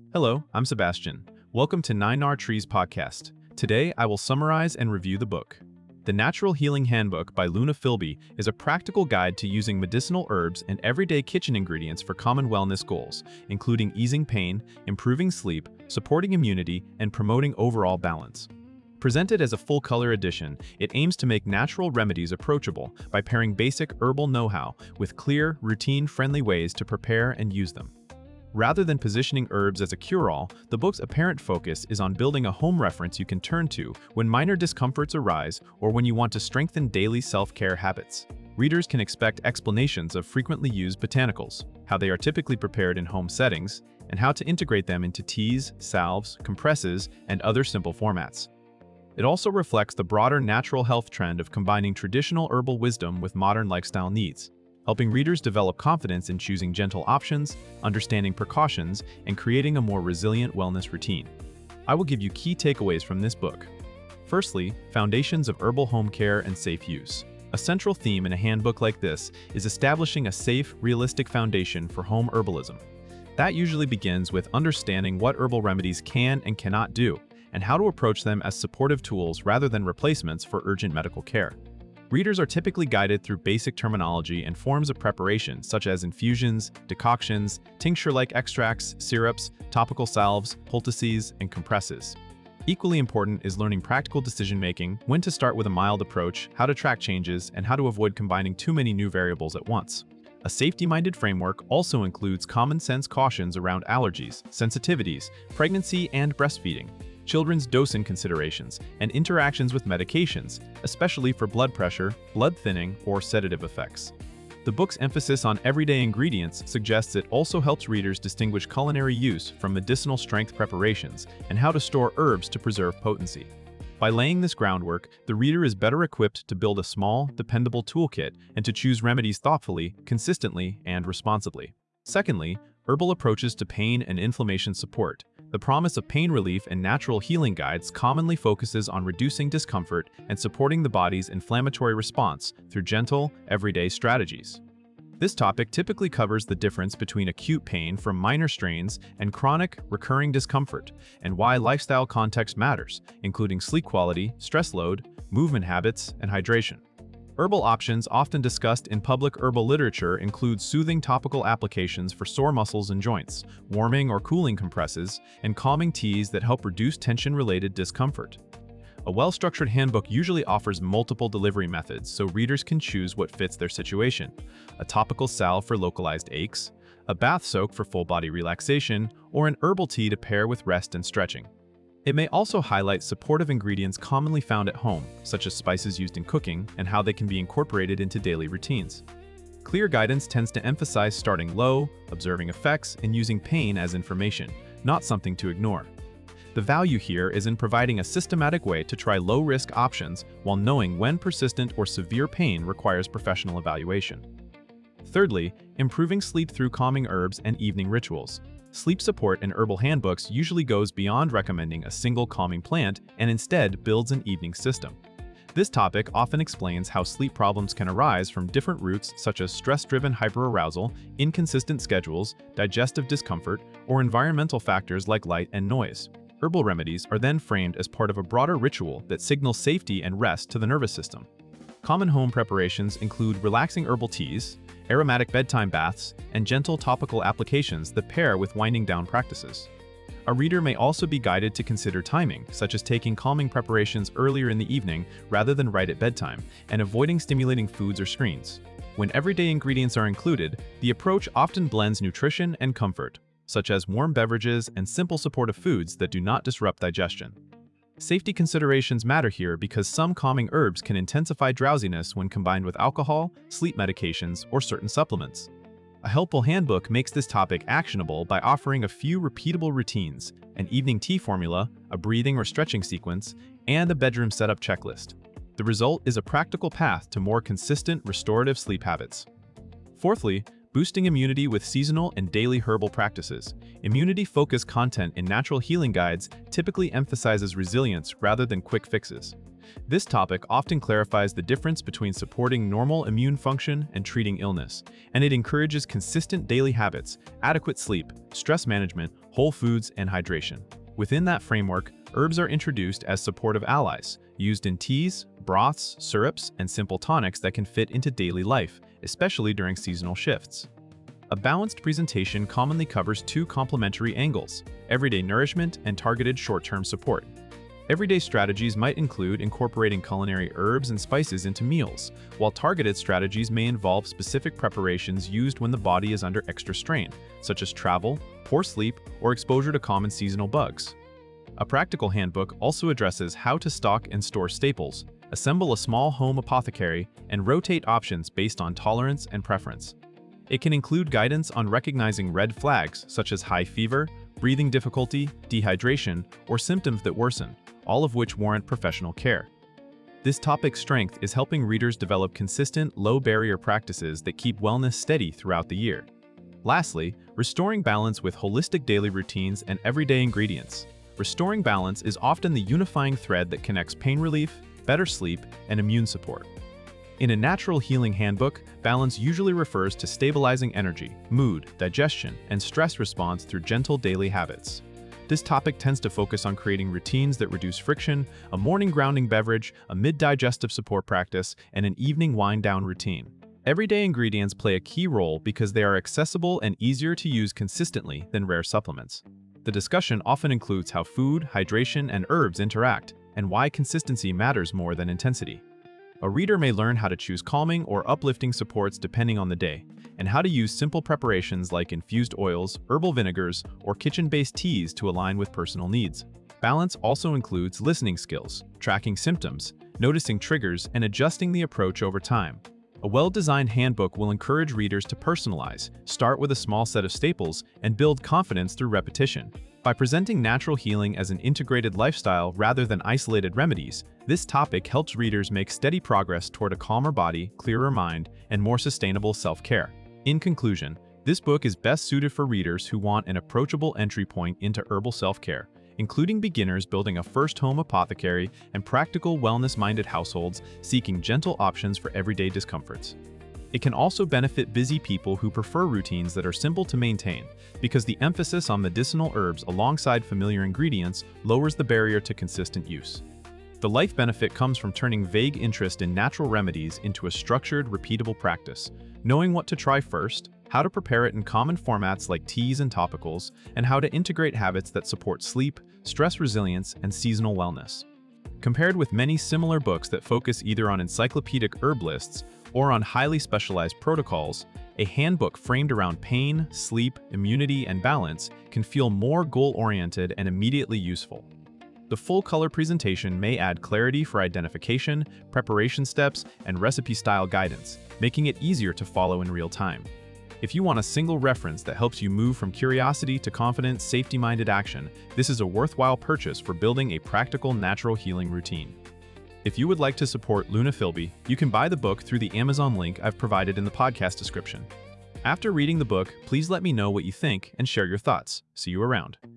Hello, I'm Sebastian. Welcome to 9R Trees podcast. Today, I will summarize and review the book. The Natural Healing Handbook by Luna Philby is a practical guide to using medicinal herbs and everyday kitchen ingredients for common wellness goals, including easing pain, improving sleep, supporting immunity, and promoting overall balance. Presented as a full-color edition, it aims to make natural remedies approachable by pairing basic herbal know-how with clear, routine-friendly ways to prepare and use them. Rather than positioning herbs as a cure-all, the book's apparent focus is on building a home reference you can turn to when minor discomforts arise or when you want to strengthen daily self-care habits. Readers can expect explanations of frequently used botanicals, how they are typically prepared in home settings, and how to integrate them into teas, salves, compresses, and other simple formats. It also reflects the broader natural health trend of combining traditional herbal wisdom with modern lifestyle needs, helping readers develop confidence in choosing gentle options, understanding precautions, and creating a more resilient wellness routine. I will give you key takeaways from this book. Firstly, foundations of herbal home care and safe use. A central theme in a handbook like this is establishing a safe, realistic foundation for home herbalism. That usually begins with understanding what herbal remedies can and cannot do, and how to approach them as supportive tools rather than replacements for urgent medical care. Readers are typically guided through basic terminology and forms of preparation such as infusions, decoctions, tincture-like extracts, syrups, topical salves, poultices, and compresses. Equally important is learning practical decision-making, when to start with a mild approach, how to track changes, and how to avoid combining too many new variables at once. A safety-minded framework also includes common-sense cautions around allergies, sensitivities, pregnancy, and breastfeeding, children's dosing considerations, and interactions with medications, especially for blood pressure, blood thinning, or sedative effects. The book's emphasis on everyday ingredients suggests it also helps readers distinguish culinary use from medicinal strength preparations and how to store herbs to preserve potency. By laying this groundwork, the reader is better equipped to build a small, dependable toolkit and to choose remedies thoughtfully, consistently, and responsibly. Secondly, herbal approaches to pain and inflammation support. The promise of pain relief and natural healing guides commonly focuses on reducing discomfort and supporting the body's inflammatory response through gentle, everyday strategies. This topic typically covers the difference between acute pain from minor strains and chronic, recurring discomfort, and why lifestyle context matters, including sleep quality, stress load, movement habits, and hydration. Herbal options often discussed in public herbal literature include soothing topical applications for sore muscles and joints, warming or cooling compresses, and calming teas that help reduce tension-related discomfort. A well-structured handbook usually offers multiple delivery methods so readers can choose what fits their situation: a topical salve for localized aches, a bath soak for full-body relaxation, or an herbal tea to pair with rest and stretching. It may also highlight supportive ingredients commonly found at home, such as spices used in cooking, and how they can be incorporated into daily routines. Clear guidance tends to emphasize starting low, observing effects, and using pain as information, not something to ignore. The value here is in providing a systematic way to try low-risk options while knowing when persistent or severe pain requires professional evaluation. Thirdly, improving sleep through calming herbs and evening rituals. Sleep support in herbal handbooks usually goes beyond recommending a single calming plant and instead builds an evening system. This topic often explains how sleep problems can arise from different roots such as stress-driven hyperarousal, inconsistent schedules, digestive discomfort, or environmental factors like light and noise. Herbal remedies are then framed as part of a broader ritual that signals safety and rest to the nervous system. Common home preparations include relaxing herbal teas, aromatic bedtime baths, and gentle topical applications that pair with winding down practices. A reader may also be guided to consider timing, such as taking calming preparations earlier in the evening rather than right at bedtime, and avoiding stimulating foods or screens. When everyday ingredients are included, the approach often blends nutrition and comfort, such as warm beverages and simple supportive foods that do not disrupt digestion. Safety considerations matter here because some calming herbs can intensify drowsiness when combined with alcohol, sleep medications, or certain supplements. A helpful handbook makes this topic actionable by offering a few repeatable routines, an evening tea formula, a breathing or stretching sequence, and a bedroom setup checklist. The result is a practical path to more consistent restorative sleep habits. Fourthly, boosting immunity with seasonal and daily herbal practices. Immunity-focused content in natural healing guides typically emphasizes resilience rather than quick fixes. This topic often clarifies the difference between supporting normal immune function and treating illness, and it encourages consistent daily habits, adequate sleep, stress management, whole foods, and hydration. Within that framework, herbs are introduced as supportive allies, used in teas, broths, syrups, and simple tonics that can fit into daily life, especially during seasonal shifts. A balanced presentation commonly covers two complementary angles: everyday nourishment and targeted short-term support. Everyday strategies might include incorporating culinary herbs and spices into meals, while targeted strategies may involve specific preparations used when the body is under extra strain, such as travel, poor sleep, or exposure to common seasonal bugs. A practical handbook also addresses how to stock and store staples, assemble a small home apothecary, and rotate options based on tolerance and preference. It can include guidance on recognizing red flags such as high fever, breathing difficulty, dehydration, or symptoms that worsen, all of which warrant professional care. This topic's strength is helping readers develop consistent, low-barrier practices that keep wellness steady throughout the year. Lastly, restoring balance with holistic daily routines and everyday ingredients. Restoring balance is often the unifying thread that connects pain relief, better sleep, and immune support. In a natural healing handbook, balance usually refers to stabilizing energy, mood, digestion, and stress response through gentle daily habits. This topic tends to focus on creating routines that reduce friction, a morning grounding beverage, a mid-digestive support practice, and an evening wind-down routine. Everyday ingredients play a key role because they are accessible and easier to use consistently than rare supplements. The discussion often includes how food, hydration, and herbs interact, and why consistency matters more than intensity. A reader may learn how to choose calming or uplifting supports depending on the day, and how to use simple preparations like infused oils, herbal vinegars, or kitchen-based teas to align with personal needs. Balance also includes listening skills, tracking symptoms, noticing triggers, and adjusting the approach over time. A well-designed handbook will encourage readers to personalize, start with a small set of staples, and build confidence through repetition. By presenting natural healing as an integrated lifestyle rather than isolated remedies, this topic helps readers make steady progress toward a calmer body, clearer mind, and more sustainable self-care. In conclusion, this book is best suited for readers who want an approachable entry point into herbal self-care, including beginners building a first home apothecary and practical wellness-minded households seeking gentle options for everyday discomforts. It can also benefit busy people who prefer routines that are simple to maintain, because the emphasis on medicinal herbs alongside familiar ingredients lowers the barrier to consistent use. The life benefit comes from turning vague interest in natural remedies into a structured, repeatable practice, knowing what to try first, how to prepare it in common formats like teas and topicals, and how to integrate habits that support sleep, stress resilience, and seasonal wellness. Compared with many similar books that focus either on encyclopedic herb lists or on highly specialized protocols, a handbook framed around pain, sleep, immunity, and balance can feel more goal-oriented and immediately useful. The full-color presentation may add clarity for identification, preparation steps, and recipe-style guidance, making it easier to follow in real time. If you want a single reference that helps you move from curiosity to confident, safety-minded action, this is a worthwhile purchase for building a practical natural healing routine. If you would like to support Luna Philby, you can buy the book through the Amazon link I've provided in the podcast description. After reading the book, please let me know what you think and share your thoughts. See you around.